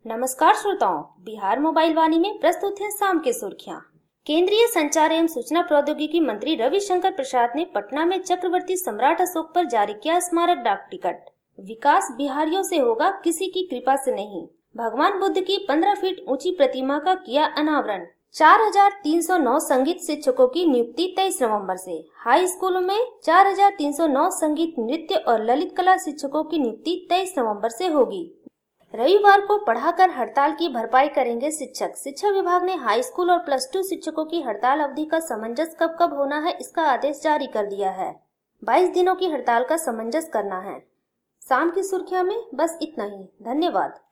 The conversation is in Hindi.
नमस्कार श्रोताओं, बिहार मोबाइल वाणी में प्रस्तुत है शाम की सुर्खियां। केंद्रीय संचार एवं सूचना प्रौद्योगिकी मंत्री रविशंकर प्रसाद ने पटना में चक्रवर्ती सम्राट अशोक पर जारी किया स्मारक डाक टिकट। विकास बिहारियों से होगा, किसी की कृपा से नहीं। भगवान बुद्ध की 15 फीट ऊंची प्रतिमा का किया अनावरण। 4309 संगीत शिक्षकों की नियुक्ति 23 नवंबर से। हाई स्कूलों में 4309 संगीत, नृत्य और ललित कला शिक्षकों की नियुक्ति 23 नवंबर से होगी। रविवार को पढ़ाकर हड़ताल की भरपाई करेंगे शिक्षक। शिक्षा विभाग ने हाई स्कूल और +2 शिक्षकों की हड़ताल अवधि का समंजस कब कब होना है, इसका आदेश जारी कर दिया है। 22 दिनों की हड़ताल का समंजस करना है। शाम की सुर्खियों में बस इतना ही। धन्यवाद।